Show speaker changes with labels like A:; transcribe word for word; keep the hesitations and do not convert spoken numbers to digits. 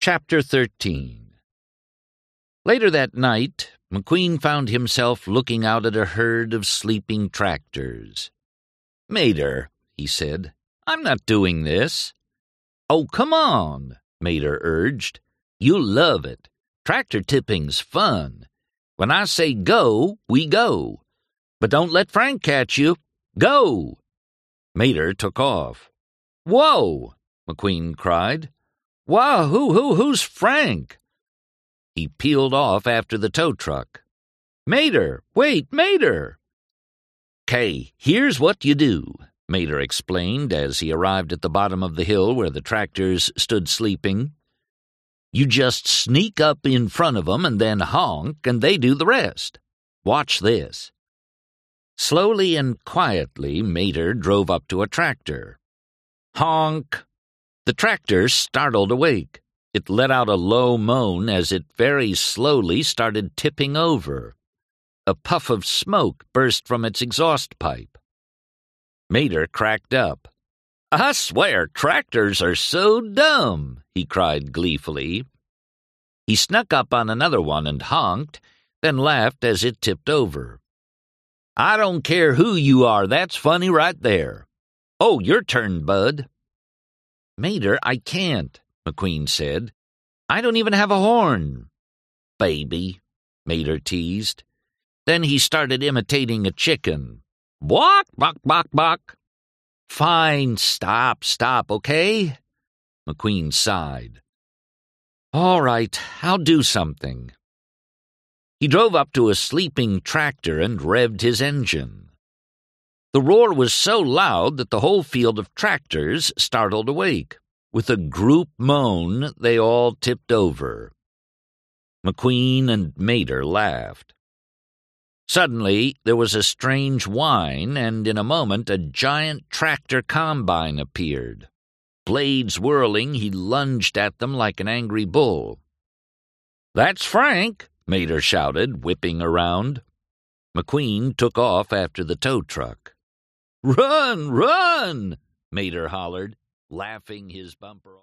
A: Chapter thirteen. Later that night, McQueen found himself looking out at a herd of sleeping tractors. "Mater," he said, "I'm not doing this." "Oh, come on," Mater urged. "You'll love it. Tractor tipping's fun. When I say go, we go. But don't let Frank catch you. Go!" Mater took off. "Whoa!" McQueen cried. "Wow, who, who, who's Frank?" He peeled off after the tow truck. "Mater, wait, Mater!" "'Kay, here's what you do," Mater explained as he arrived at the bottom of the hill where the tractors stood sleeping. "You just sneak up in front of 'em and then honk, and they do the rest. Watch this." Slowly and quietly, Mater drove up to a tractor. Honk! The tractor startled awake. It let out a low moan as it very slowly started tipping over. A puff of smoke burst from its exhaust pipe. Mater cracked up. "I swear, tractors are so dumb," he cried gleefully. He snuck up on another one and honked, then laughed as it tipped over. "I don't care who you are, that's funny right there. Oh, your turn, bud." "Mater, I can't," McQueen said. "I don't even have a horn." "Baby," Mater teased. Then he started imitating a chicken. "Bawk, bawk, bawk, bawk." "Fine, stop, stop, okay?" McQueen sighed. "All right, I'll do something." He drove up to a sleeping tractor and revved his engine. The roar was so loud that the whole field of tractors startled awake. With a group moan, they all tipped over. McQueen and Mater laughed. Suddenly, there was a strange whine, and in a moment a giant tractor combine appeared. Blades whirling, he lunged at them like an angry bull. "That's Frank!" Mater shouted, whipping around. McQueen took off after the tow truck. "Run, run!" Mater hollered, laughing his bumper off.